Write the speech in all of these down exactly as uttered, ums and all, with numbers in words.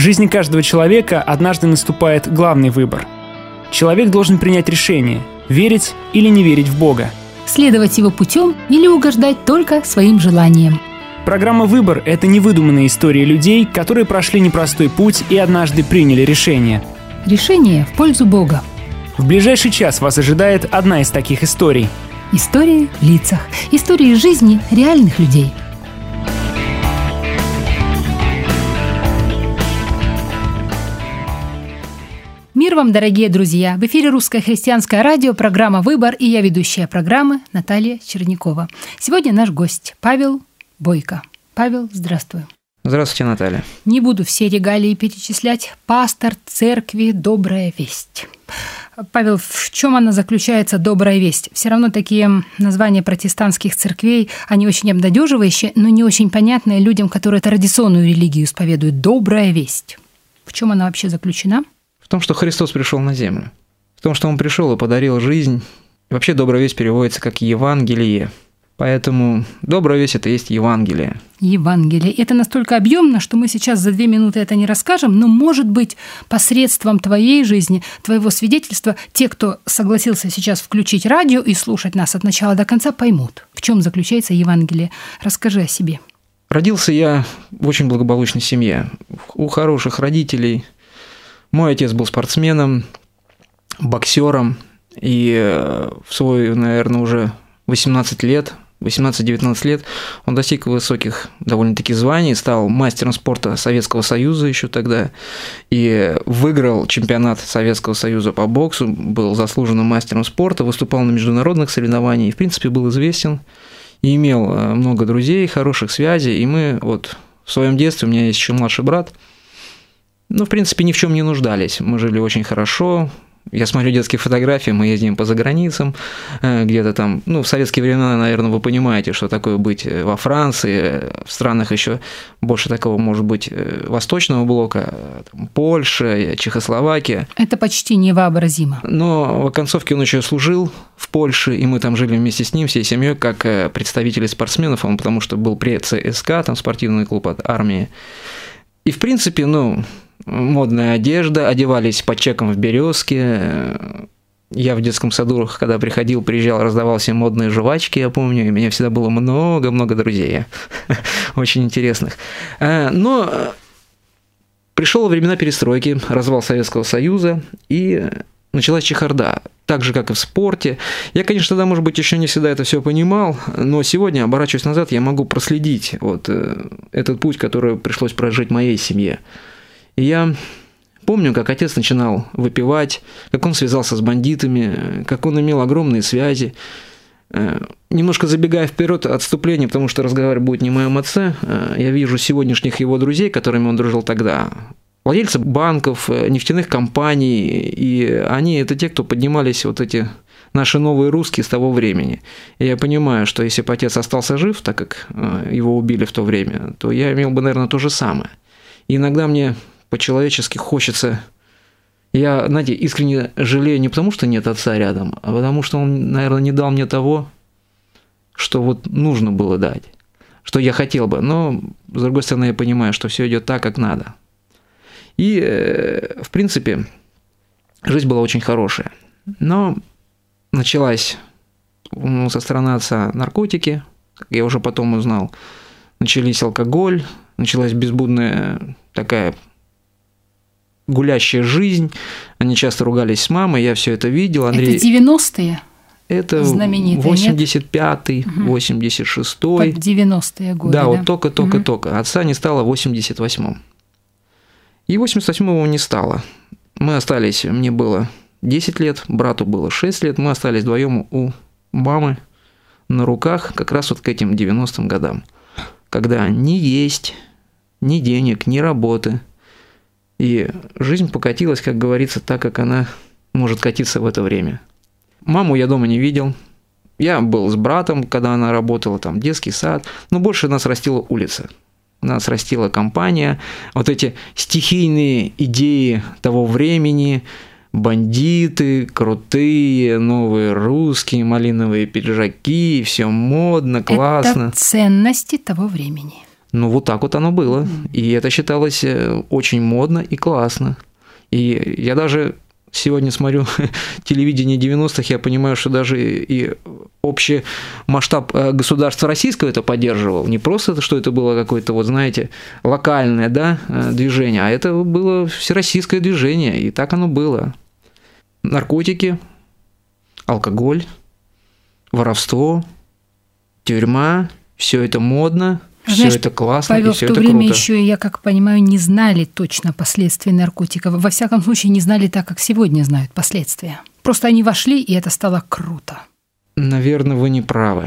жизни каждого человека однажды наступает главный выбор. Человек должен принять решение – верить или не верить в Бога. Следовать его путем или угождать только своим желаниям. Программа «Выбор» — это невыдуманные истории людей, которые прошли непростой путь и однажды приняли решение. Решение в пользу Бога. В ближайший час вас ожидает одна из таких историй. Истории в лицах. Истории жизни реальных людей. Мир вам, дорогие друзья! В эфире Русское христианское радио, программа «Выбор», и я ведущая программы Наталья Чернякова. Сегодня наш гость Павел Бойко. Павел, здравствуй. Здравствуйте, Наталья. Не буду все регалии перечислять. Пастор церкви «Добрая весть». Павел, в чем она заключается, «Добрая весть»? Все равно такие названия протестантских церквей, они очень обнадеживающие, но не очень понятные людям, которые традиционную религию исповедуют. «Добрая весть». В чем она вообще заключена? В том, что Христос пришел на землю. В том, что Он пришел и подарил жизнь. И вообще «Добрая весть» переводится как «Евангелие». Поэтому «Добрая весть» – это есть Евангелие. Евангелие. Это настолько объемно, что мы сейчас за две минуты это не расскажем, но, может быть, посредством твоей жизни, твоего свидетельства, те, кто согласился сейчас включить радио и слушать нас от начала до конца, поймут, в чем заключается Евангелие. Расскажи о себе. Родился я в очень благополучной семье, у хороших родителей. Мой отец был спортсменом, боксером, и в свой, наверное, уже восемнадцать лет, восемнадцать-девятнадцать лет он достиг высоких довольно-таки званий, стал мастером спорта Советского Союза еще тогда, и выиграл чемпионат Советского Союза по боксу, был заслуженным мастером спорта, выступал на международных соревнованиях, и, в принципе, был известен, и имел много друзей, хороших связей, и мы вот в своем детстве, у меня есть еще младший брат, ну, в принципе, ни в чем не нуждались. Мы жили очень хорошо. Я смотрю детские фотографии, мы ездим по заграницам, где-то там, ну, в советские времена, наверное, вы понимаете, что такое быть во Франции, в странах еще больше такого, может быть, восточного блока, там, Польша, Чехословакия. Это почти невообразимо. Но в оконцовке он еще служил в Польше, и мы там жили вместе с ним, всей семьей, как представители спортсменов, он потому что был при ЦСКА, там спортивный клуб от армии. И, в принципе, ну... модная одежда, одевались по чекам в «Березке». Я в детском саду, когда приходил, приезжал, раздавал всем модные жвачки, я помню, и у меня всегда было много-много друзей, очень интересных. Но пришло времена перестройки, развал Советского Союза, и началась чехарда, так же, как и в спорте. Я, конечно, тогда, может быть, еще не всегда это все понимал, но сегодня, оборачиваясь назад, я могу проследить вот этот путь, который пришлось прожить моей семье. И я помню, как отец начинал выпивать, как он связался с бандитами, как он имел огромные связи. Немножко забегая вперед, отступление, потому что разговаривать будет не о моем отце, я вижу сегодняшних его друзей, которыми он дружил тогда, владельцы банков, нефтяных компаний, и они – это те, кто поднимались вот эти наши новые русские с того времени. И я понимаю, что если бы отец остался жив, так как его убили в то время, то я имел бы, наверное, то же самое. И иногда мне по-человечески хочется... Я, знаете, искренне жалею не потому, что нет отца рядом, а потому что он, наверное, не дал мне того, что вот нужно было дать, что я хотел бы. Но, с другой стороны, я понимаю, что все идет так, как надо. И, в принципе, жизнь была очень хорошая. Но началась ну, со стороны отца наркотики, как я уже потом узнал. Начались алкоголь, началась безбудная такая... гулящая жизнь, они часто ругались с мамой, я все это видел. Андрей... Это девяностые? Это знаменитые, восемьдесят пятый, угу. восемьдесят шестой. Под девяностые годы, да? Да, вот только-только-только. Угу. Отца не стало в восемьдесят восьмом. И восемьдесят восьмого не стало. Мы остались, мне было десять лет, брату было шесть лет, мы остались вдвоем у мамы на руках как раз вот к этим девяностым годам, когда ни есть, ни денег, ни работы. И жизнь покатилась, как говорится, так, как она может катиться в это время. Маму я дома не видел. Я был с братом, когда она работала, там, детский сад. Но больше нас растила улица. Нас растила компания. Вот эти стихийные идеи того времени. Бандиты, крутые, новые русские, малиновые пиджаки. Все модно, классно. Это ценности того времени. Ну, вот так вот оно было. И это считалось очень модно и классно. И я даже сегодня смотрю телевидение девяностых, я понимаю, что даже и общий масштаб государства российского это поддерживал. Не просто, что это было какое-то, вот знаете, локальное, да, движение, а это было всероссийское движение, и так оно было. Наркотики, алкоголь, воровство, тюрьма, все это модно. Все это классно, Павел, и все в то это время круто. еще, я как понимаю, не знали точно последствий наркотиков. Во всяком случае, не знали так, как сегодня знают последствия. Просто они вошли, и это стало круто. Наверное, вы не правы.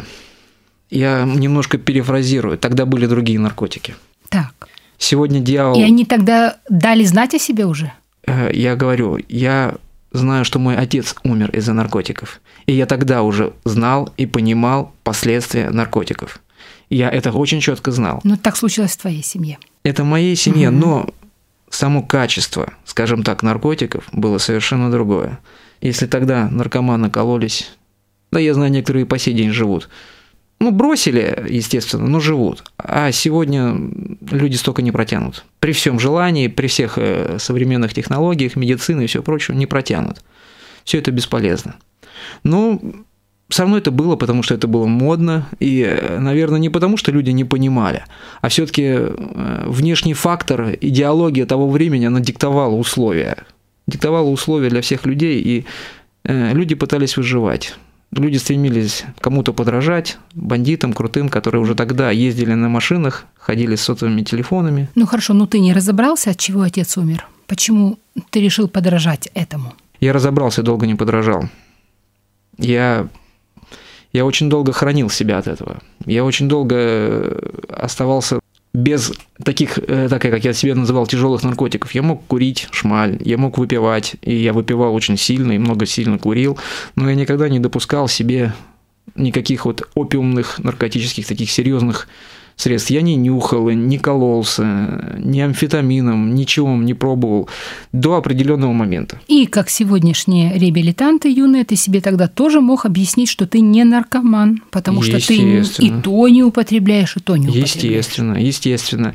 Я немножко перефразирую. Тогда были другие наркотики. Так. Сегодня дьявол... И они тогда дали знать о себе уже? Я говорю, я знаю, что мой отец умер из-за наркотиков. И я тогда уже знал и понимал последствия наркотиков. Я это очень четко знал. Но так случилось в твоей семье. Это в моей семье, угу. но само качество, скажем так, наркотиков было совершенно другое. Если тогда наркоманы кололись, да я знаю, некоторые по сей день живут. Ну, бросили, естественно, но живут. А сегодня люди столько не протянут. При всем желании, при всех современных технологиях, медицины и все прочее, не протянут. Все это бесполезно. Но со мной это было, потому что это было модно, и, наверное, не потому, что люди не понимали, а все-таки внешний фактор, идеология того времени, она диктовала условия. Диктовала условия для всех людей, и люди пытались выживать. Люди стремились кому-то подражать, бандитам крутым, которые уже тогда ездили на машинах, ходили с сотовыми телефонами. Ну хорошо, но ты не разобрался, от чего отец умер? Почему ты решил подражать этому? Я разобрался, долго не подражал. Я... Я очень долго хранил себя от этого. Я очень долго оставался без таких, так как я себе называл, тяжелых наркотиков. Я мог курить шмаль, я мог выпивать, и я выпивал очень сильно, и много сильно курил, но я никогда не допускал себе никаких вот опиумных наркотических таких серьезных средств. Я не нюхал, не кололся, ни амфетамином, ничего не пробовал до определенного момента. И как сегодняшние реабилитанты юные, ты себе тогда тоже мог объяснить, что ты не наркоман, потому что ты и то не употребляешь, и то не употребляешь. Естественно, естественно.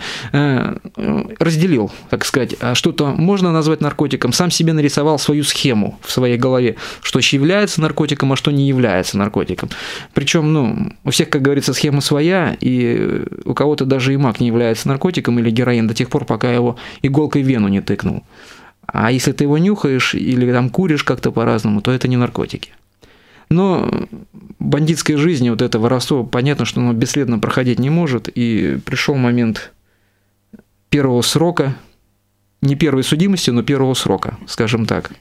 Разделил, так сказать, что-то можно назвать наркотиком, сам себе нарисовал свою схему в своей голове, что является наркотиком, а что не является наркотиком. Причем, ну, у всех, как говорится, схема своя, и у кого-то даже и мак не является наркотиком или героин до тех пор, пока его иголкой в вену не тыкнул. А если ты его нюхаешь или там куришь как-то по-разному, то это не наркотики. Но бандитская жизнь, вот это воровство, понятно, что оно бесследно проходить не может, и пришел момент первого срока, не первой судимости, но первого срока, скажем так.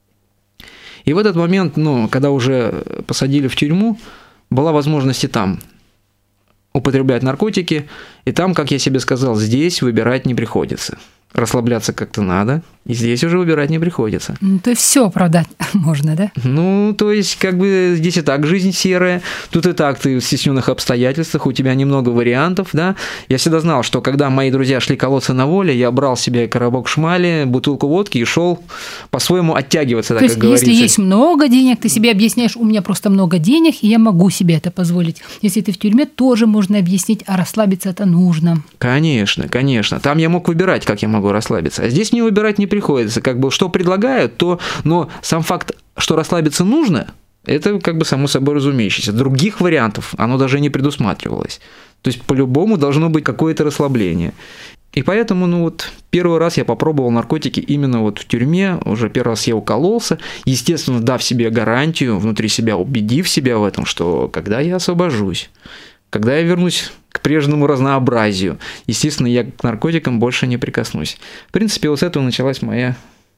И в этот момент, ну, когда уже посадили в тюрьму, была возможность и там употреблять наркотики, и там, как я себе сказал, здесь выбирать не приходится. Расслабляться как-то надо, и здесь уже выбирать не приходится. Ну, то есть все оправдать можно, да? Ну, то есть, как бы здесь и так жизнь серая, тут и так ты в стесненных обстоятельствах, у тебя немного вариантов, да. Я всегда знал, что когда мои друзья шли колоться на воле, я брал себе коробок шмали, бутылку водки и шел по-своему оттягиваться, так как говорится. То есть, если есть много денег, ты себе объясняешь, у меня просто много денег, и я могу себе это позволить. Если ты в тюрьме, тоже можно объяснить, а расслабиться это нужно. Конечно, конечно. Там я мог выбирать, как я могу расслабиться. А здесь мне выбирать не приходится. Как бы что предлагают, то... Но сам факт, что расслабиться нужно, это как бы само собой разумеющееся. Других вариантов оно даже не предусматривалось. То есть по-любому должно быть какое-то расслабление. И поэтому, ну вот, первый раз я попробовал наркотики именно вот в тюрьме, уже первый раз я укололся, естественно, дав себе гарантию, внутри себя убедив себя в этом, что когда я освобожусь, когда я вернусь к прежнему разнообразию, естественно, я к наркотикам больше не прикоснусь. В принципе, вот с этого началась моя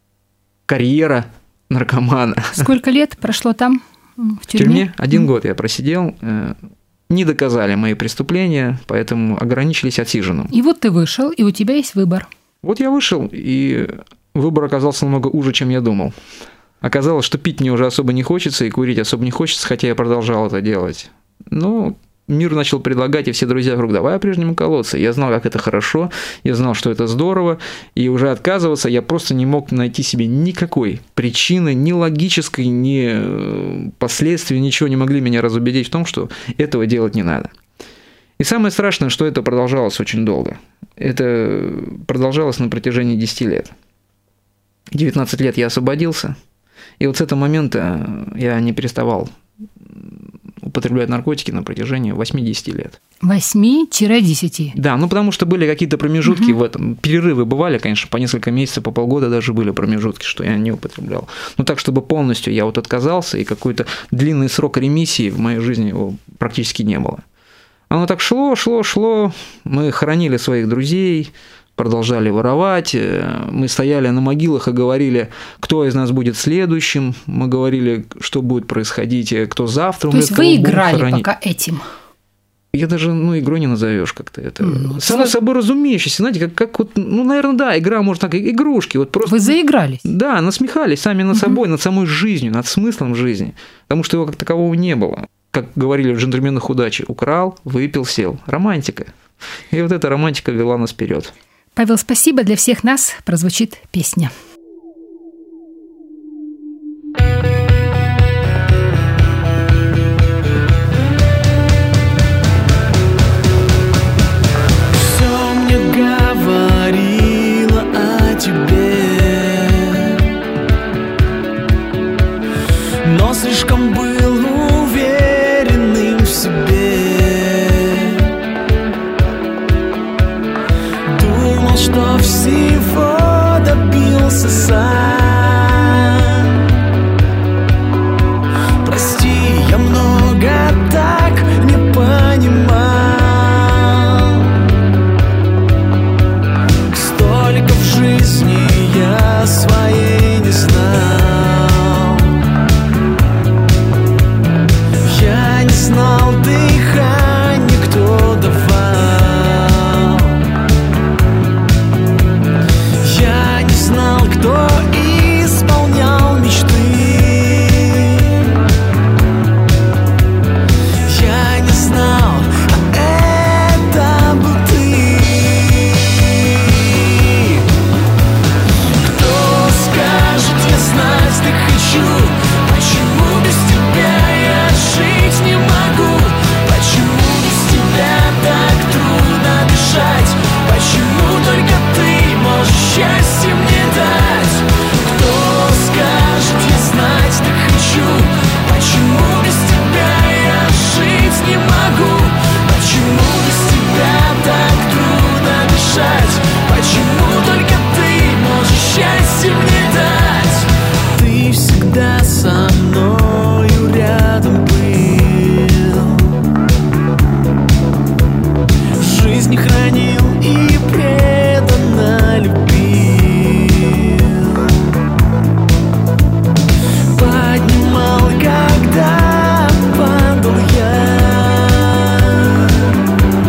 карьера наркомана. Сколько лет прошло там, в тюрьме? В тюрьме один год я просидел. Не доказали мои преступления, поэтому ограничились отсиженным. И вот ты вышел, и у тебя есть выбор. Вот я вышел, и выбор оказался намного уже, чем я думал. Оказалось, что пить мне уже особо не хочется, и курить особо не хочется, хотя я продолжал это делать. Но мир начал предлагать, и все друзья вдруг давай по-прежнему колоться. Я знал, как это хорошо, я знал, что это здорово, и уже отказываться я просто не мог найти себе никакой причины, ни логической, ни последствий, ничего не могли меня разубедить в том, что этого делать не надо. И самое страшное, что это продолжалось очень долго. Это продолжалось на протяжении десяти лет. девятнадцать лет я освободился, и вот с этого момента я не переставал употреблять наркотики на протяжении восьми-десяти лет. восьми-десяти? Да, ну потому что были какие-то промежутки угу. в этом. Перерывы бывали, конечно, по несколько месяцев, по полгода даже были промежутки, что я не употреблял. Но так, чтобы полностью я вот отказался, и какой-то длинный срок ремиссии в моей жизни его практически не было. Оно так шло, шло, шло. Мы хоронили своих друзей, продолжали воровать. Мы стояли на могилах и говорили, кто из нас будет следующим. Мы говорили, что будет происходить, кто завтра. То есть вы играли пока этим? Я даже, ну, игрой не назовешь как-то это. Ну, само собой разумеющееся, знаете, как, как вот, ну, наверное, да, игра, может, так, игрушки. Вот просто, вы заигрались? Да, насмехались сами над собой, над самой жизнью, над смыслом жизни, потому что его как такового не было. Как говорили в «Джентльменах удачи», украл, выпил, сел. Романтика. И вот эта романтика вела нас вперед. Павел, спасибо. Для всех нас прозвучит песня. Все мне говорило о тебе, но слишком был уверенным в себе. Думал, что всего добился сам. Прости, я много так не понимал. Столько в жизни я своей не знал. Я не знал дыхания, кто давал. Я не знал, кто исполнял мечты. Я не знал, а это был ты. Кто скажет, я знать не хочу, почему без тебя я жить не могу, почему без тебя так трудно дышать, почему только ты можешь счастье мне дать. Кто скажет, я знать не хочу, почему без тебя я жить не могу, почему без тебя так трудно дышать, почему только ты можешь счастье мне дать. Ты всегда со мною рядом был, жизнь хранил и преданно любил, поднимал, когда падал я,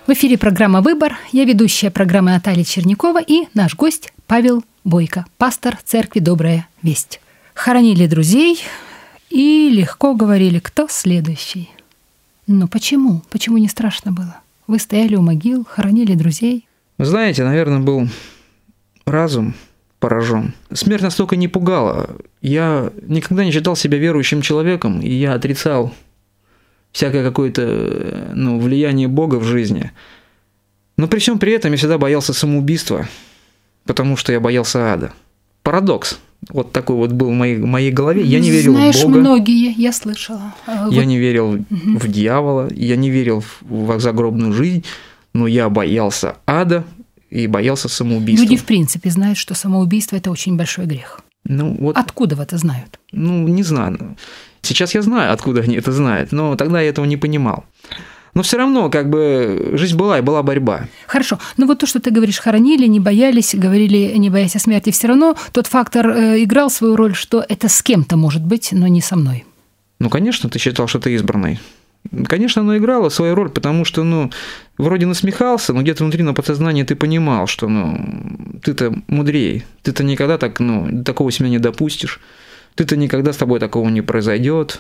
В эфире программа «Выбор». Я ведущая программы Наталья Чернякова и наш гость Павел Бойко, пастор церкви «Добрая весть». Хоронили друзей и легко говорили, кто следующий. Но почему? Почему не страшно было? Вы стояли у могил, хоронили друзей. Вы знаете, наверное, был разум поражен. Смерть настолько не пугала. Я никогда не считал себя верующим человеком, и я отрицал всякое какое-то ну, влияние Бога в жизни. Но при всем при этом я всегда боялся самоубийства, потому что я боялся ада. Парадокс. Вот такой вот был в моей, в моей голове. Я не верил Знаешь, в Бога. многие, я слышала. Я вот. не верил Угу. в дьявола, я не верил в загробную жизнь, но я боялся ада и боялся самоубийства. Люди в принципе знают, что самоубийство – это очень большой грех. Ну, вот, Откуда вы это знают? ну, не знаю. Сейчас я знаю, откуда они это знают, но тогда я этого не понимал. Но все равно, как бы, жизнь была и была борьба. Хорошо. Но вот то, что ты говоришь, хоронили, не боялись, говорили, не боясь о смерти, все равно тот фактор э, играл свою роль, что это с кем-то может быть, но не со мной. Ну, конечно, ты считал, что ты избранный. Конечно, оно играло свою роль, потому что, ну, вроде насмехался, но где-то внутри на подсознании ты понимал, что, ну, ты-то мудрее, ты-то никогда так, ну, такого себя не допустишь, ты-то никогда с тобой такого не произойдет.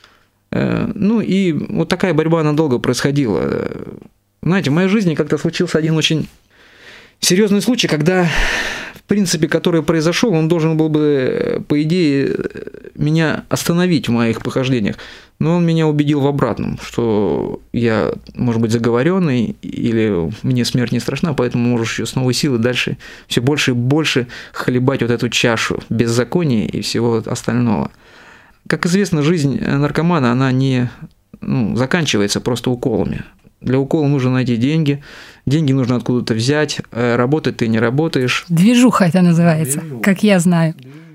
Ну, и вот такая борьба, она долго происходила. Знаете, в моей жизни как-то случился один очень серьезный случай, когда, в принципе, который произошел, он должен был бы, по идее, меня остановить в моих похождениях. Но он меня убедил в обратном, что я, может быть, заговоренный, или мне смерть не страшна, поэтому можешь еще с новой силой дальше все больше и больше хлебать вот эту чашу беззакония и всего остального. Как известно, жизнь наркомана, она не ну, заканчивается просто уколами. Для укола нужно найти деньги, деньги нужно откуда-то взять, работать ты не работаешь. Движуха это называется, Движуха. как я знаю.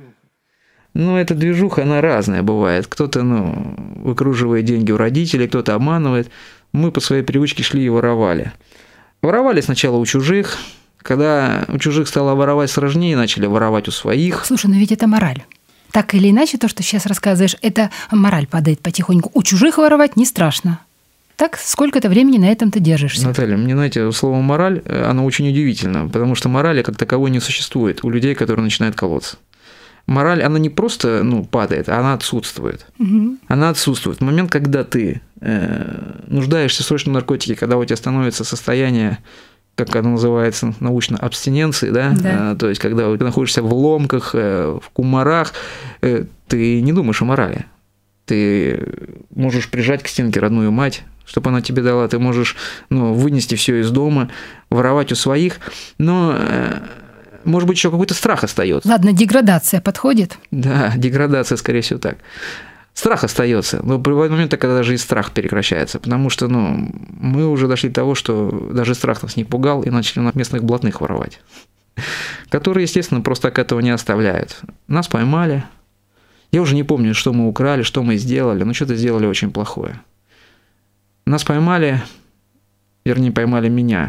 Ну, эта движуха, она разная бывает. Кто-то, ну, выкруживает деньги у родителей, кто-то обманывает. Мы по своей привычке шли и воровали. Воровали сначала у чужих. Когда у чужих стало воровать сложнее, начали воровать у своих. Слушай, но ведь это мораль. Так или иначе, то, что сейчас рассказываешь, это мораль падает потихоньку. У чужих воровать не страшно. Так, сколько-то времени на этом ты держишься. Наталья, мне, знаете, слово «мораль», оно очень удивительно, потому что морали как таковой не существует у людей, которые начинают колоться. Мораль, она не просто ну, падает, она отсутствует. Угу. Она отсутствует. В момент, когда ты э, нуждаешься срочно в наркотике, когда у тебя становится состояние, как оно называется научно, абстиненции, да? Да. А, то есть, когда ты находишься в ломках, э, в кумарах, э, ты не думаешь о морали. Ты можешь прижать к стенке родную мать, чтобы она тебе дала, ты можешь ну, вынести все из дома, воровать у своих, но... Э, может быть, еще какой-то страх остается. Ладно, деградация подходит? Да, деградация, скорее всего, так. Страх остается, но бывают моменты, когда даже и страх прекращается, потому что ну, мы уже дошли до того, что даже страх нас не пугал, и начали на местных блатных воровать, которые, естественно, просто так этого не оставляют. Нас поймали. Я уже не помню, что мы украли, что мы сделали, но что-то сделали очень плохое. Нас поймали, вернее, поймали меня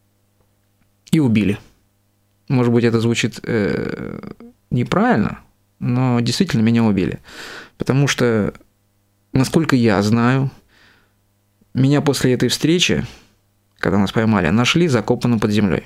и убили. Может быть, это звучит э, неправильно, но действительно меня убили. Потому что, насколько я знаю, меня после этой встречи, когда нас поймали, нашли закопанным под землей.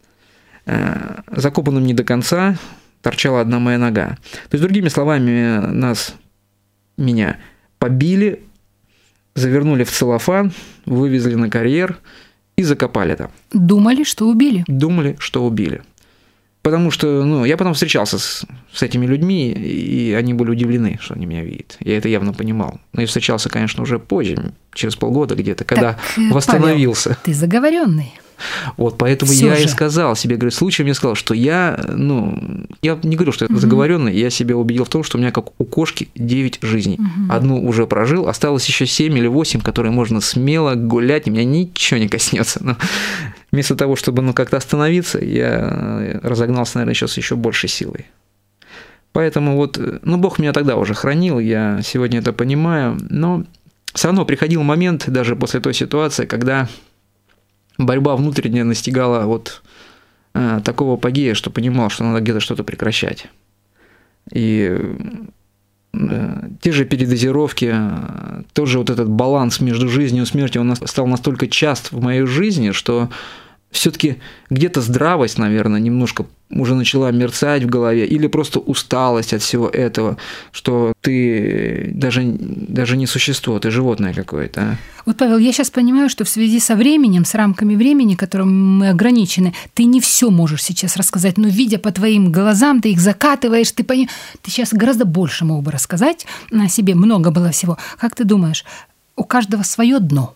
Э, закопанным не до конца, торчала одна моя нога. То есть, другими словами, нас, меня побили, завернули в целлофан, вывезли на карьер и закопали там. Думали, что убили? Думали, что убили. Потому что, ну, я потом встречался с, с этими людьми, и они были удивлены, что они меня видят. Я это явно понимал. Но я встречался, конечно, уже позже, через полгода где-то, когда так, восстановился. Павел, ты заговоренный. Вот поэтому Всё я же. и сказал себе, говорю, случаем я сказал, что я, ну, я не говорю, что я Угу. заговоренный, я себя убедил в том, что у меня как у кошки девять жизней. Угу. Одну уже прожил, осталось еще семь или восемь, которые можно смело гулять, и меня ничего не коснется. Но вместо того, чтобы ну, как-то остановиться, я разогнался, наверное, сейчас еще большей силой. Поэтому вот, ну, Бог меня тогда уже хранил, я сегодня это понимаю, но все равно приходил момент, даже после той ситуации, когда борьба внутренняя настигала вот э, такого апогея, что понимал, что надо где-то что-то прекращать. И те же передозировки, тоже вот этот баланс между жизнью и смертью, он стал настолько част в моей жизни, что все-таки где-то здравость, наверное, немножко уже начала мерцать в голове, или просто усталость от всего этого, что ты даже, даже не существо, ты животное какое-то. А? Вот, Павел, я сейчас понимаю, что в связи со временем, с рамками времени, которым мы ограничены, ты не все можешь сейчас рассказать, но видя по твоим глазам, ты их закатываешь, ты, пони... ты сейчас гораздо больше мог бы рассказать о себе, много было всего. Как ты думаешь, у каждого свое дно?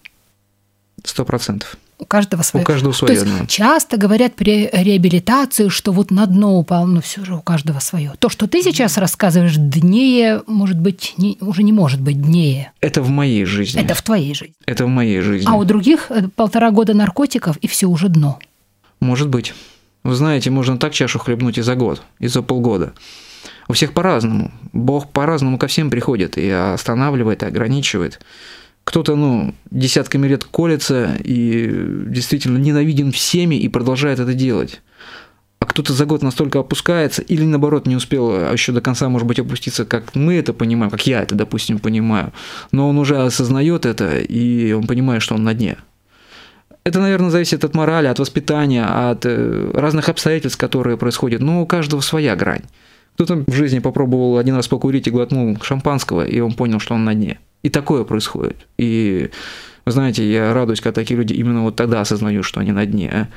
Сто процентов. У каждого свое. У каждого свое. То есть часто говорят при реабилитации, что вот на дно упал, но все же у каждого свое. То, что ты сейчас рассказываешь, днее, может быть, не, уже не может быть днее. Это в моей жизни. Это в твоей жизни. Это в моей жизни. А у других полтора года наркотиков, и все уже дно. Может быть. Вы знаете, можно так чашу хлебнуть и за год, и за полгода. У всех по-разному. Бог по-разному ко всем приходит и останавливает, и ограничивает. Кто-то, ну, десятками лет колется и действительно ненавиден всеми и продолжает это делать. А кто-то за год настолько опускается или, наоборот, не успел еще до конца, может быть, опуститься, как мы это понимаем, как я это, допустим, понимаю. Но он уже осознает это, и он понимает, что он на дне. Это, наверное, зависит от морали, от воспитания, от разных обстоятельств, которые происходят. Но у каждого своя грань. Кто-то в жизни попробовал один раз покурить и глотнул шампанского, и он понял, что он на дне. И такое происходит. И, вы знаете, я радуюсь, когда такие люди именно вот тогда осознают, что они на дне.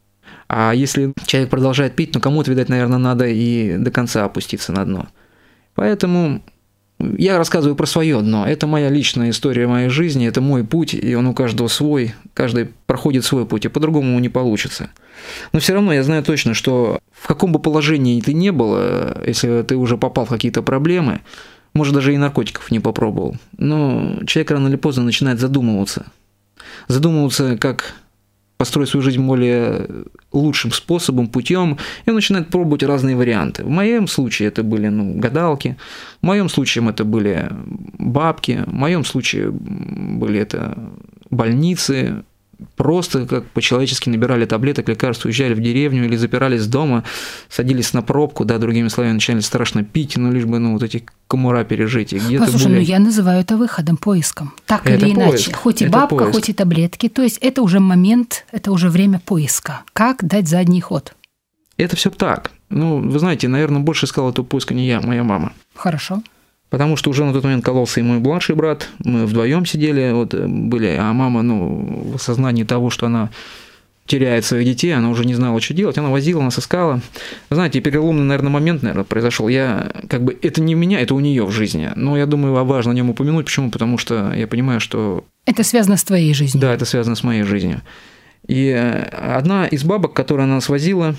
А если человек продолжает пить, ну кому-то, видать, наверное, надо и до конца опуститься на дно. Поэтому я рассказываю про свое дно. Это моя личная история моей жизни, это мой путь, и он у каждого свой. Каждый проходит свой путь, и по-другому не получится. Но все равно я знаю точно, что в каком бы положении ты ни был, если ты уже попал в какие-то проблемы, может, даже и наркотиков не попробовал, но человек рано или поздно начинает задумываться. Задумываться, как построить свою жизнь более лучшим способом, путем, и он начинает пробовать разные варианты. В моем случае это были ну, гадалки, в моем случае это были бабки, в моем случае были это больницы, просто как по-человечески набирали таблеток, лекарств, уезжали в деревню или запирались дома, садились на пробку, да, другими словами, начали страшно пить, ну, лишь бы, ну, вот эти комара пережить. И где-то Послушай, были... ну, я называю это выходом, поиском. Так это или поиск. иначе. Хоть и это бабка, поиск. хоть и таблетки. То есть это уже момент, это уже время поиска. Как дать задний ход? Это все так. Ну, вы знаете, наверное, больше искал этого поиска не я, моя мама. Хорошо. Потому что уже на тот момент кололся и мой младший брат, мы вдвоем сидели, вот были, а мама, ну, в осознании того, что она теряет своих детей, она уже не знала, что делать, она возила, нас искала. Вы знаете, переломный, наверное, момент, наверное, произошел. Я, как бы, это не у меня, это у нее в жизни, но я думаю, важно о нем упомянуть. Почему? Потому что я понимаю, что... Это связано с твоей жизнью. Да, это связано с моей жизнью. И одна из бабок, которая нас возила,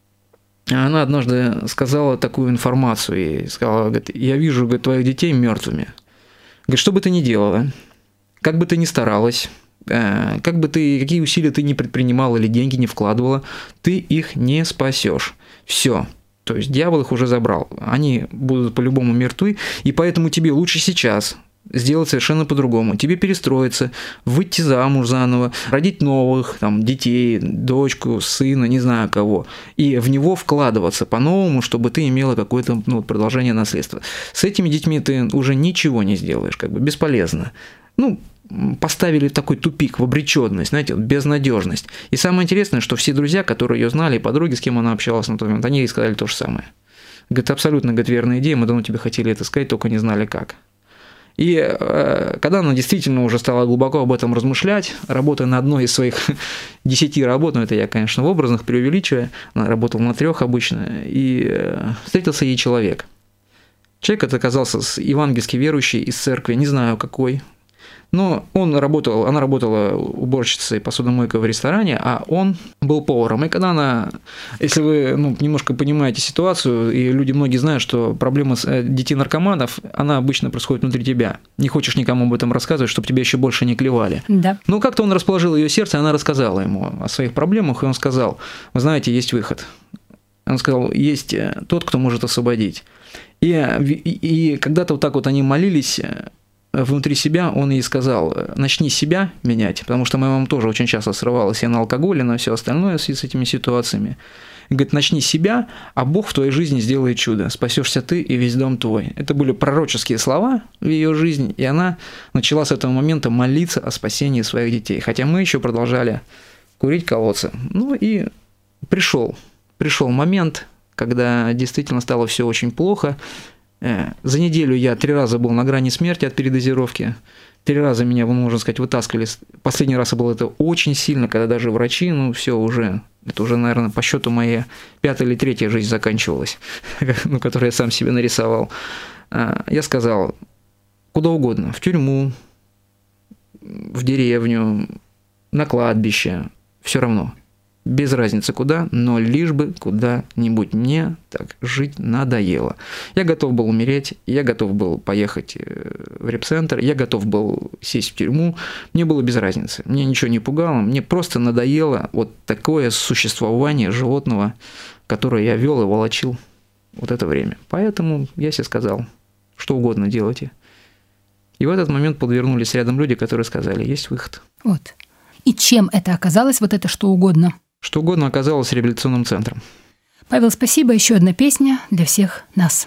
она однажды сказала такую информацию, и сказала, говорит, я вижу, говорит, твоих детей мертвыми. Говорит, что бы ты ни делала, как бы ты ни старалась, как бы ты, какие усилия ты не предпринимала или деньги не вкладывала, ты их не спасешь. Все. То есть дьявол их уже забрал. Они будут по-любому мертвы, и поэтому тебе лучше сейчас сделать совершенно по-другому. Тебе перестроиться, выйти замуж заново, родить новых там, детей, дочку, сына, не знаю кого, и в него вкладываться по-новому, чтобы ты имела какое-то ну, продолжение наследства. С этими детьми ты уже ничего не сделаешь, как бы бесполезно. Ну, поставили такой тупик в обреченность, знаете, безнадежность. И самое интересное, что все друзья, которые ее знали, и подруги, с кем она общалась на тот момент, они ей сказали то же самое. Говорит, абсолютно, говорит, верная идея, мы давно тебе хотели это сказать, только не знали как. И э, когда она действительно уже стала глубоко об этом размышлять, работая на одной из своих десяти работ, ну это я, конечно, в образных преувеличиваю, она работала на трех обычно, и э, встретился ей человек. Человек это оказался евангельски верующий из церкви, не знаю какой, но он работал, она работала уборщицей посудомойкой в ресторане, а он был поваром. И когда она, если вы ну, немножко понимаете ситуацию, и люди многие знают, что проблема с детей наркоманов, она обычно происходит внутри тебя. Не хочешь никому об этом рассказывать, чтобы тебя еще больше не клевали. Да. Но как-то он расположил ее сердце, она рассказала ему о своих проблемах, и он сказал, вы знаете, есть выход. Он сказал, есть тот, кто может освободить. И, и, и когда-то вот так вот они молились, внутри себя он ей сказал, начни себя менять, потому что моя мама тоже очень часто срывалась и на алкоголе, и на все остальное с этими ситуациями. И говорит, начни с себя, а Бог в твоей жизни сделает чудо. Спасешься ты и весь дом твой. Это были пророческие слова в ее жизни, и она начала с этого момента молиться о спасении своих детей. Хотя мы еще продолжали курить, колоться. Ну и пришел, пришел момент, когда действительно стало все очень плохо. За неделю я три раза был на грани смерти от передозировки. Три раза меня, можно сказать, вытаскивали. Последний раз было это очень сильно, когда даже врачи, ну все уже, это уже, наверное, по счету моя пятая или третья жизнь заканчивалась, ну, которую я сам себе нарисовал. Я сказал, куда угодно, в тюрьму, в деревню, на кладбище, все равно. Без разницы куда, но лишь бы куда-нибудь. Мне так жить надоело. Я готов был умереть, я готов был поехать в репцентр, я готов был сесть в тюрьму. Мне было без разницы. Мне ничего не пугало, мне просто надоело вот такое существование животного, которое я вел и волочил вот это время. Поэтому я себе сказал, что угодно делайте. И в этот момент подвернулись рядом люди, которые сказали, есть выход. Вот. И чем это оказалось, вот это что угодно? Что угодно оказалось реабилитационным центром. Павел, спасибо. Еще одна песня для всех нас.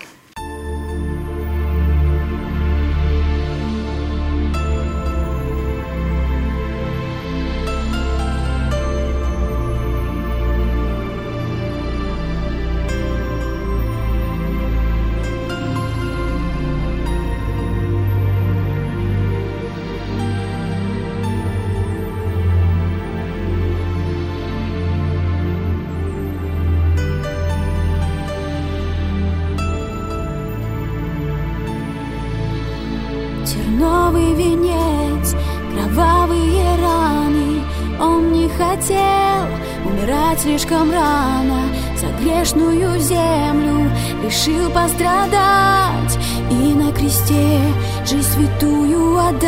Терновый венец, кровавые раны. Он не хотел умирать слишком рано. За грешную землю решил пострадать и на кресте жизнь святую отдать.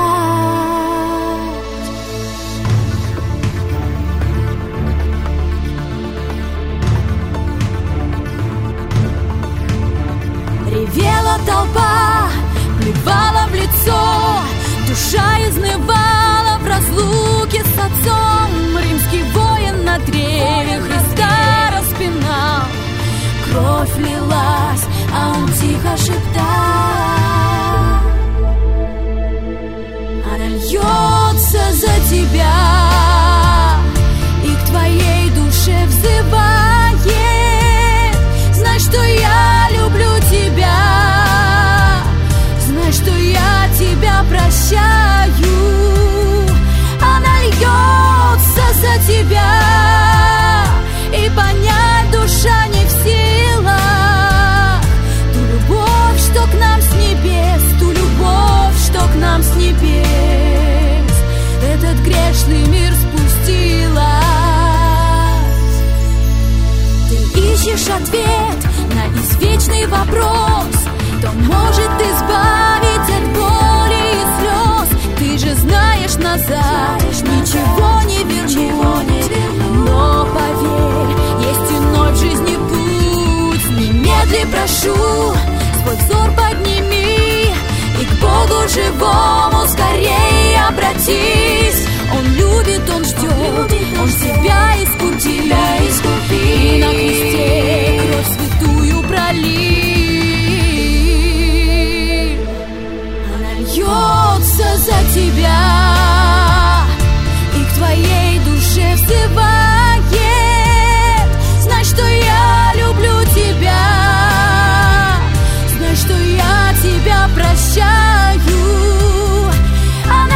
Ревела толпа, плевала в лицо, душа изнывала в разлуке с отцом. Римский воин на древе Христа распинал, кровь лилась, а он тихо шептал: она льется за тебя и к твоей душе взывает. Знай, что я люблю тебя, знай, что я тебя прощаю. Она льется за тебя, и понять душа не в силах ту любовь, что к нам с небес, ту любовь, что к нам с небес этот грешный мир спустилась. Ты ищешь ответ на извечный вопрос, кто может избавить от боли и слез. Ты же знаешь, назад ничего не вернуть, но поверь, есть иной в жизни путь. Немедли прошу, свой взор подними и к Богу живому скорее обратись. Он любит, он ждет, он тебя искупит, и на кресте кровь святую пролит. Льется за тебя и к твоей душе взывает. Знай, что я люблю тебя, знай, что я тебя прощаю. Она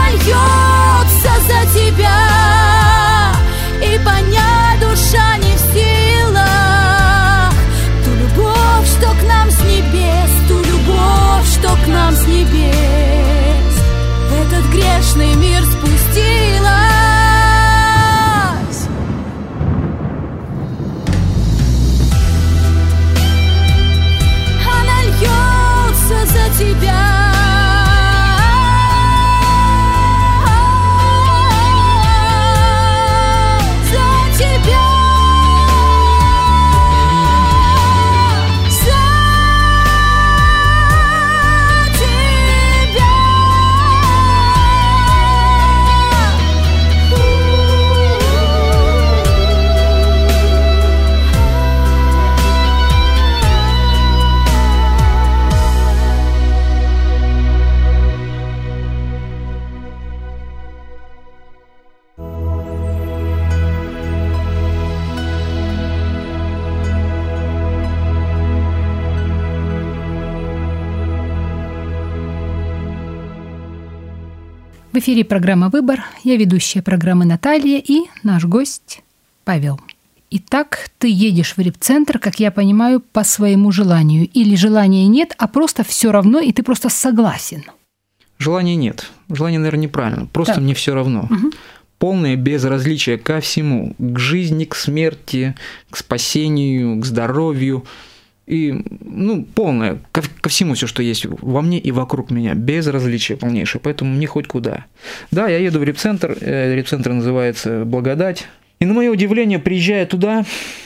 эфире программа «Выбор». Я ведущая программы Наталья и наш гость Павел. Итак, ты едешь в репцентр, как я понимаю, по своему желанию. Или желания нет, а просто все равно, и ты просто согласен. Желания нет. Желание, наверное, неправильно. Просто так. Мне все равно. Угу. Полное безразличие ко всему. К жизни, к смерти, к спасению, к здоровью. И, ну, полное, ко, ко всему все, что есть во мне и вокруг меня. Безразличие полнейшее, поэтому мне хоть куда. Да, я еду в репцентр, репцентр называется «Благодать». И на мое удивление, приезжая туда,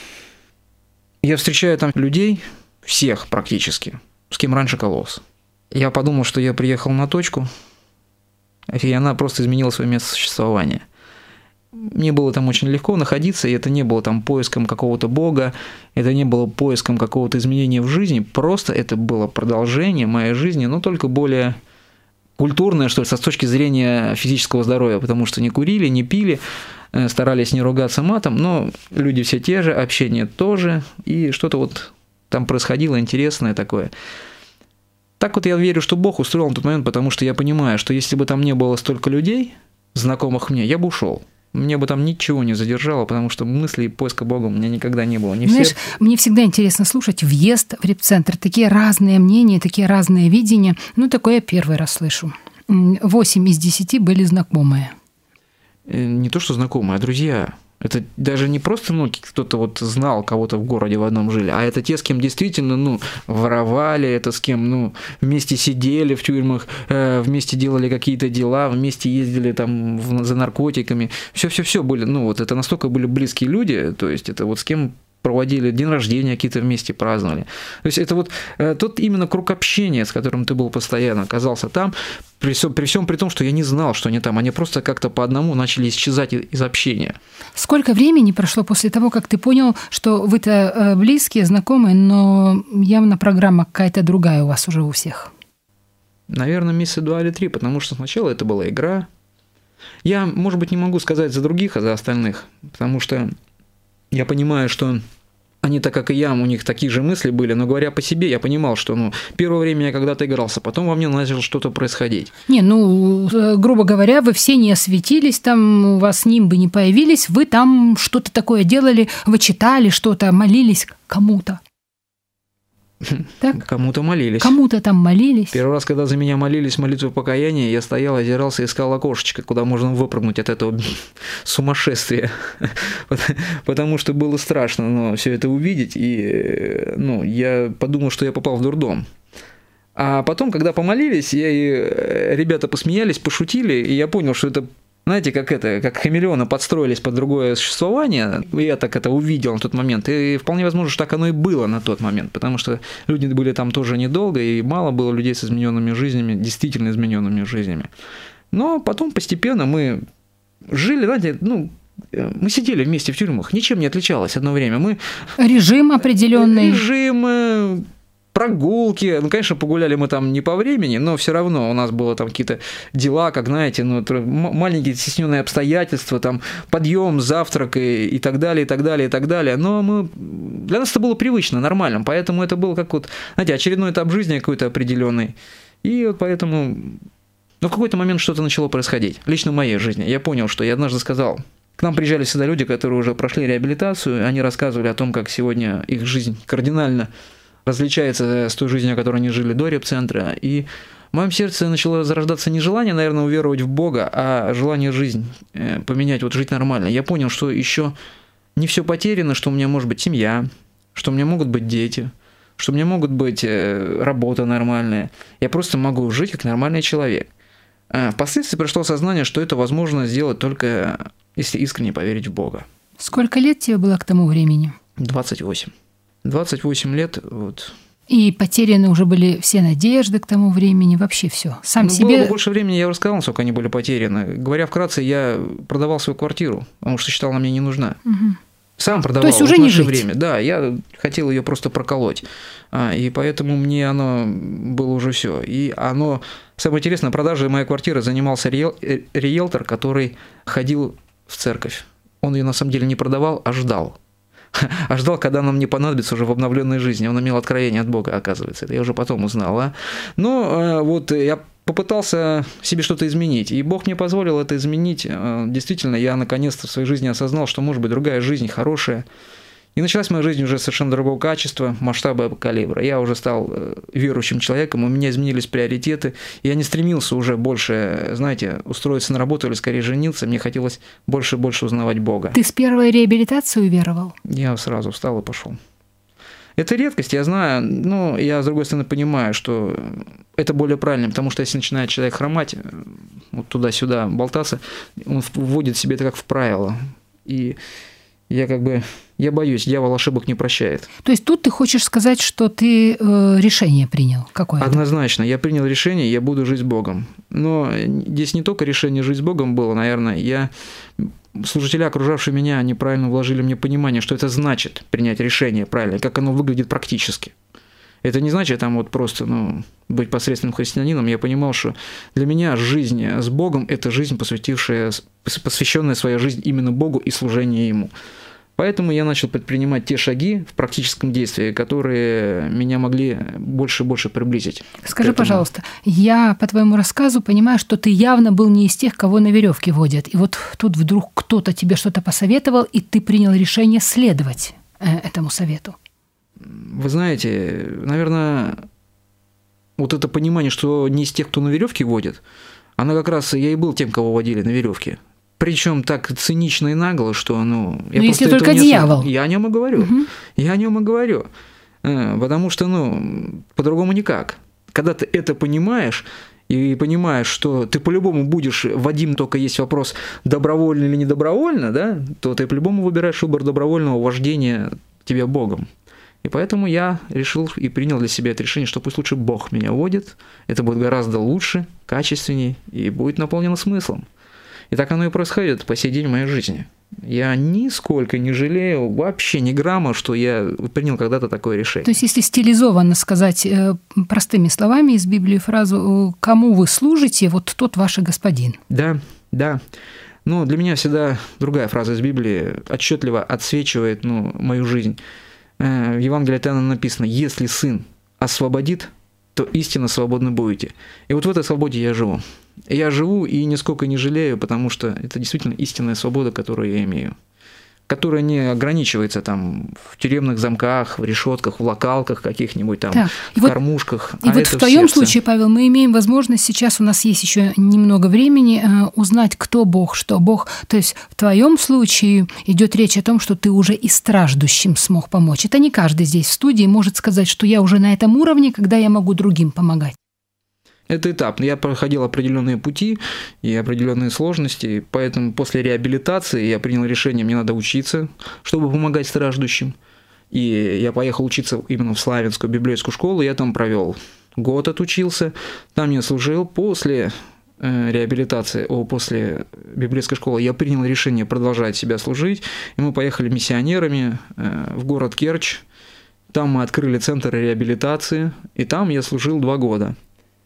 я встречаю там людей, всех практически, с кем раньше кололся. Я подумал, что я приехал на точку, и она просто изменила свое место существования. Мне было там очень легко находиться, и это не было там поиском какого-то бога, это не было поиском какого-то изменения в жизни, просто это было продолжение моей жизни, но только более культурное, что ли, с точки зрения физического здоровья, потому что не курили, не пили, старались не ругаться матом, но люди все те же, общение тоже, и что-то вот там происходило интересное такое. Так вот я верю, что Бог устроил на тот момент, потому что я понимаю, что если бы там не было столько людей, знакомых мне, я бы ушел. Мне бы там ничего не задержало, потому что мыслей поиска Бога у меня никогда не было. Не Знаешь, все... мне всегда интересно слушать въезд в репцентр. Такие разные мнения, такие разные видения. Ну, такое я первый раз слышу. Восемь из десяти были знакомые. Не то, что знакомые, а друзья. Это даже не просто, ну, кто-то вот знал кого-то в городе в одном жили, а это те, с кем действительно, ну, воровали, это с кем, ну, вместе сидели в тюрьмах, э, вместе делали какие-то дела, вместе ездили там в, за наркотиками. Все-все-все были, ну, вот это настолько были близкие люди, то есть это вот с кем проводили день рождения, какие-то вместе праздновали. То есть это вот э, тот именно круг общения, с которым ты был постоянно, оказался там, при всем, при всем при том, что я не знал, что они там, они просто как-то по одному начали исчезать из общения. Сколько времени прошло после того, как ты понял, что вы-то близкие, знакомые, но явно программа какая-то другая у вас уже у всех? Наверное, месяца два или три, потому что сначала это была игра. Я, может быть, не могу сказать за других, а за остальных, потому что я понимаю, что они, так как и я, у них такие же мысли были, но говоря по себе, я понимал, что, ну, первое время я когда-то игрался, потом во мне начало что-то происходить. Не, ну, грубо говоря, вы все не осветились, там у вас нимбы не появились, вы там что-то такое делали, вы читали что-то, молились кому-то. Так? Кому-то молились. Кому-то там молились. Первый раз, когда за меня молились молитву покаяния, я стоял, озирался, искал окошечко, куда можно выпрыгнуть от этого сумасшествия. Потому что было страшно, но все это увидеть, и, ну, я подумал, что я попал в дурдом. А потом, когда помолились, я и ребята посмеялись, пошутили, и я понял, что это, знаете, как это, как хамелеоны подстроились под другое существование. Я так это увидел на тот момент. И вполне возможно, что так оно и было на тот момент, потому что люди были там тоже недолго, и мало было людей с измененными жизнями, действительно измененными жизнями. Но потом постепенно мы жили, знаете, ну, мы сидели вместе в тюрьмах, ничем не отличалось одно время. Мы... Режим определенный. Режим... прогулки, ну, конечно, погуляли мы там не по времени, но все равно у нас было там какие-то дела, как, знаете, ну, маленькие стесненные обстоятельства, там, подъем, завтрак и, и так далее, и так далее, и так далее, но мы, для нас это было привычно, нормально, поэтому это был как вот, знаете, очередной этап жизни какой-то определенный, и вот поэтому, ну, в какой-то момент что-то начало происходить, лично в моей жизни, я понял, что я однажды сказал, к нам приезжали сюда люди, которые уже прошли реабилитацию, они рассказывали о том, как сегодня их жизнь кардинально различается с той жизнью, которой они жили до репцентра. И в моем сердце начало зарождаться не желание, наверное, уверовать в Бога, а желание жизнь поменять, вот жить нормально. Я понял, что еще не все потеряно, что у меня может быть семья, что у меня могут быть дети, что у меня могут быть работа нормальная. Я просто могу жить как нормальный человек. Впоследствии пришло сознание, что это возможно сделать только если искренне поверить в Бога. Сколько лет тебе было к тому времени? двадцать восемь. двадцать восемь лет, вот. И потеряны уже были все надежды к тому времени, вообще все. Сам ну, себе... Было больше времени, я рассказал, насколько они были потеряны. Говоря вкратце, я продавал свою квартиру, потому что считал, она мне не нужна. Угу. Сам продавал. То есть уже не жить? Время. Да, я хотел ее просто проколоть. А, и поэтому мне оно было уже все. И оно... Самое интересное, продажей моей квартиры занимался риэл... риэлтор, который ходил в церковь. Он ее на самом деле не продавал, а ждал. А ждал, когда она мне понадобится уже в обновленной жизни. Он имел откровение от Бога, оказывается. Это я уже потом узнал. А? Но вот я попытался себе что-то изменить. И Бог мне позволил это изменить. Действительно, я наконец-то в своей жизни осознал, что может быть другая жизнь, хорошая. И началась моя жизнь уже совершенно другого качества, масштаба и калибра. Я уже стал верующим человеком, у меня изменились приоритеты. Я не стремился уже больше, знаете, устроиться на работу или скорее жениться. Мне хотелось больше и больше узнавать Бога. Ты с первой реабилитации уверовал? Я сразу встал и пошел. Это редкость, я знаю, но я, с другой стороны, понимаю, что это более правильно, потому что если начинает человек хромать, вот туда-сюда болтаться, он вводит себе это как в правило. И я как бы, я боюсь, дьявол ошибок не прощает. То есть тут ты хочешь сказать, что ты э, решение принял? Какое? Однозначно, я принял решение, я буду жить с Богом. Но здесь не только решение жить с Богом было, наверное, я... Служители, окружавшие меня, неправильно вложили мне понимание, что это значит принять решение правильно, как оно выглядит практически. Это не значит там вот просто ну, быть посредственным христианином. Я понимал, что для меня жизнь с Богом – это жизнь, посвятившая, посвященная своя жизнь именно Богу и служению Ему. Поэтому я начал предпринимать те шаги в практическом действии, которые меня могли больше и больше приблизить. Скажи, пожалуйста, я по твоему рассказу понимаю, что ты явно был не из тех, кого на веревке водят. И вот тут вдруг кто-то тебе что-то посоветовал, и ты принял решение следовать этому совету. Вы знаете, наверное, вот это понимание, что не из тех, кто на веревке водит, она как раз, я и был тем, кого водили на веревке. Причем так цинично и нагло, что, ну... Я если только не дьявол. Я о нем и говорю. Угу. Я о нем и говорю. Потому что, ну, по-другому никак. Когда ты это понимаешь, и понимаешь, что ты по-любому будешь водим, только есть вопрос, добровольно или недобровольно, да, то ты по-любому выбираешь выбор добровольного вождения тебя Богом. И поэтому я решил и принял для себя это решение, что пусть лучше Бог меня водит, это будет гораздо лучше, качественнее и будет наполнено смыслом. И так оно и происходит по сей день в моей жизни. Я нисколько не жалею, вообще ни грамма, что я принял когда-то такое решение. То есть, если стилизованно сказать простыми словами из Библии фразу «кому вы служите, вот тот ваш и господин». Да, да. Но для меня всегда другая фраза из Библии отчетливо отсвечивает ну, мою жизнь. В Евангелии от Иоанна написано «Если Сын освободит, то истинно свободны будете». И вот в этой свободе я живу. Я живу и нисколько не жалею, потому что это действительно истинная свобода, которую я имею. Которая не ограничивается там в тюремных замках, в решетках, в локалках каких-нибудь там, так, в вот, кормушках. И а вот в твоем случае, Павел, мы имеем возможность, сейчас у нас есть еще немного времени, узнать, кто Бог, что Бог. То есть в твоем случае идет речь о том, что ты уже и страждущим смог помочь. Это не каждый здесь в студии может сказать, что я уже на этом уровне, когда я могу другим помогать. Это этап. Я проходил определенные пути и определенные сложности, поэтому после реабилитации я принял решение, мне надо учиться, чтобы помогать страждущим. И я поехал учиться именно в Славянскую библейскую школу, я там провел год отучился, там я служил. После реабилитации, о, после библейской школы я принял решение продолжать себя служить, и мы поехали миссионерами в город Керчь. Там мы открыли центр реабилитации, и там я служил два года.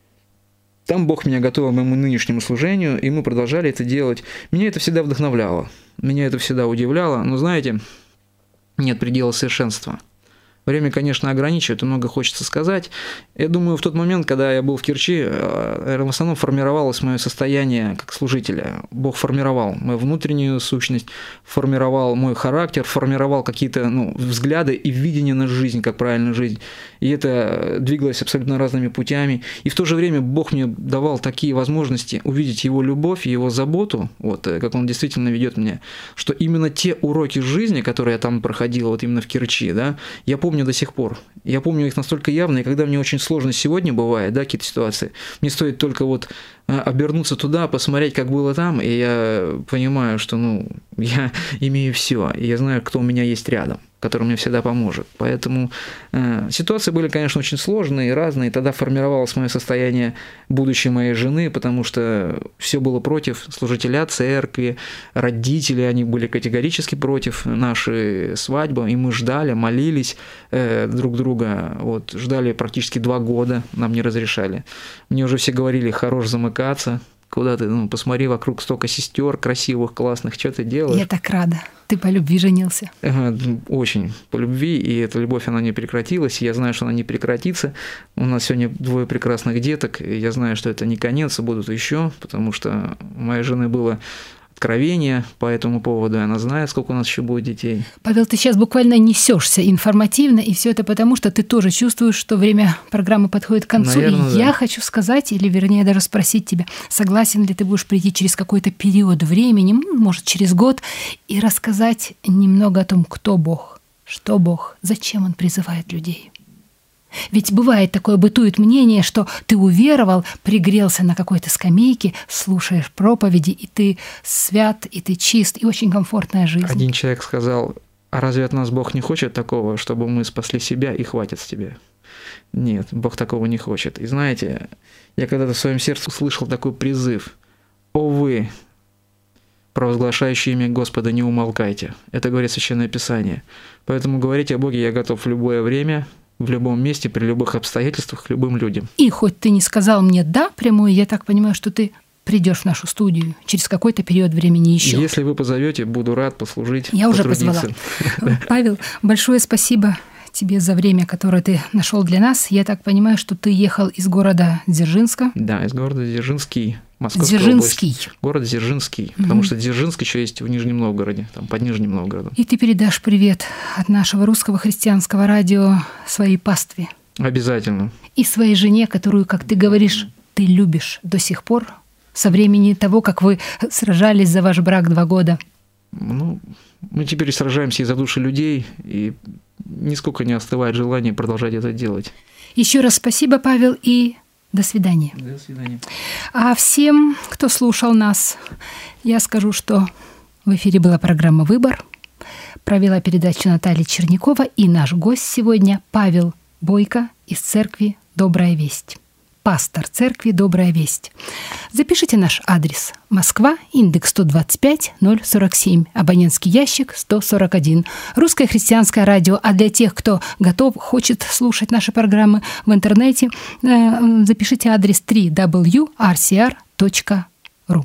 Там Бог меня готовил к моему нынешнему служению, и мы продолжали это делать. Меня это всегда вдохновляло, меня это всегда удивляло, но, знаете, нет предела совершенства. Время, конечно, ограничивает, и много хочется сказать. Я думаю, в тот момент, когда я был в Керчи, в основном формировалось мое состояние как служителя. Бог формировал мою внутреннюю сущность, формировал мой характер, формировал какие-то ну, взгляды и видение на жизнь, как правильно жить. И это двигалось абсолютно разными путями. И в то же время Бог мне давал такие возможности увидеть Его любовь, Его заботу, вот, как Он действительно ведет меня, что именно те уроки жизни, которые я там проходил, вот именно в Керчи, да, я помню до сих пор. Я помню их настолько явно, и когда мне очень сложно сегодня бывает, да, какие-то ситуации, мне стоит только вот обернуться туда, посмотреть, как было там, и я понимаю, что, ну, я имею все, и я знаю, кто у меня есть рядом, который мне всегда поможет. Поэтому э, ситуации были, конечно, очень сложные и разные. Тогда формировалось мое состояние будущей моей жены, потому что все было против служителя церкви, родители, они были категорически против нашей свадьбы, и мы ждали, молились э, друг друга, вот, ждали практически два года, нам не разрешали. Мне уже все говорили, хорош замыкаться, Куда ты, ну, посмотри, вокруг столько сестер красивых, классных, что ты делаешь? Я так рада. Ты по любви женился. Очень по любви, и эта любовь, она не прекратилась, и я знаю, что она не прекратится. У нас сегодня двое прекрасных деток, и я знаю, что это не конец, а будут еще, потому что у моей жены было откровение по этому поводу, и она знает, сколько у нас еще будет детей. Павел, ты сейчас буквально несешься информативно, и все это потому, что ты тоже чувствуешь, что время программы подходит к концу. Наверное, и да. Я хочу сказать, или вернее даже спросить тебя, согласен ли ты будешь прийти через какой-то период времени, может, через год, и рассказать немного о том, кто Бог, что Бог, зачем Он призывает людей. Ведь бывает такое, бытует мнение, что ты уверовал, пригрелся на какой-то скамейке, слушаешь проповеди, и ты свят, и ты чист, и очень комфортная жизнь. Один человек сказал: а разве от нас Бог не хочет такого, чтобы мы спасли себя и хватит с тебя? Нет, Бог такого не хочет. И знаете, я когда-то в своем сердце услышал такой призыв: «О вы, провозглашающие имя Господа, не умолкайте». Это говорит Священное Писание. Поэтому говорить о Боге я готов в любое время, в любом месте, при любых обстоятельствах, к любым людям. И хоть ты не сказал мне «да» прямую, я так понимаю, что ты придешь в нашу студию через какой-то период времени еще. Если вы позовете, буду рад послужить. Я уже позвала. Павел, большое спасибо тебе за время, которое ты нашел для нас. Я так понимаю, что ты ехал из города Дзержинска. Да, из города Дзержинский, Московская Дзержинский. область. Город Дзержинский, Угу. потому что Дзержинск еще есть в Нижнем Новгороде, там под Нижним Новгородом. И ты передашь привет от нашего русского христианского радио своей пастве. Обязательно. И своей жене, которую, как ты говоришь, ты любишь до сих пор, со времени того, как вы сражались за ваш брак два года. Ну, мы теперь сражаемся и за души людей, и нисколько не остывает желание продолжать это делать. Еще раз спасибо, Павел, и до свидания. До свидания. А всем, кто слушал нас, я скажу, что в эфире была программа «Выбор». Провела передачу Наталья Чернякова, и наш гость сегодня Павел Бойко из церкви «Добрая весть». Пастор церкви «Добрая весть». Запишите наш адрес: Москва, индекс сто двадцать пять ноль сорок семь, абонентский ящик сто сорок один. Русское христианское радио. А для тех, кто готов, хочет слушать наши программы в интернете, запишите адрес три дабл ю ар си ар точка ру.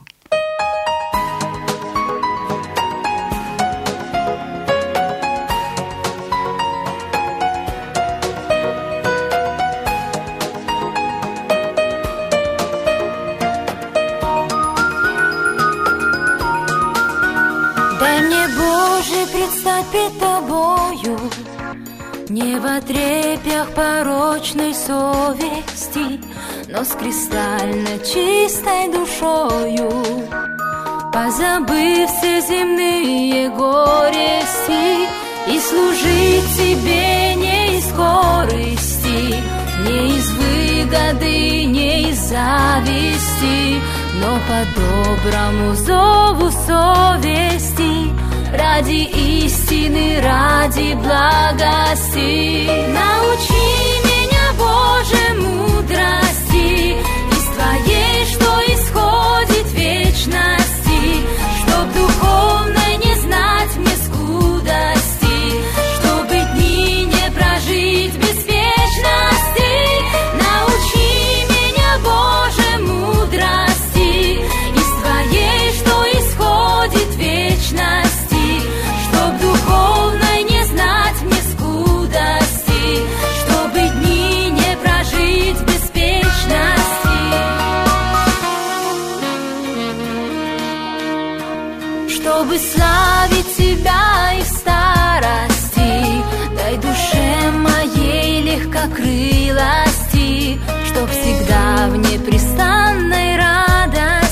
Дай мне, Боже, предстать пред Тобою, не в отрепьях порочной совести, но с кристально чистой душою, позабыв все земные горести, и служить Тебе не из корысти, не из выгоды, не из зависти, но по доброму зову совести, ради истины, ради благости. Научи меня, Боже, мудрости, из Твоей, что исходит вечности, чтоб духовной не знать мне скудости, чтобы дни не прожить без вечности. Научи меня, Боже, мудрости, из Твоей, что исходит вечности, чтоб духовной не знать мне скудости, чтобы дни не прожить без вечности. Чтобы славить Тебя и в старости, дай душе моей легкокрылости, чтоб всегда в непрестанной радости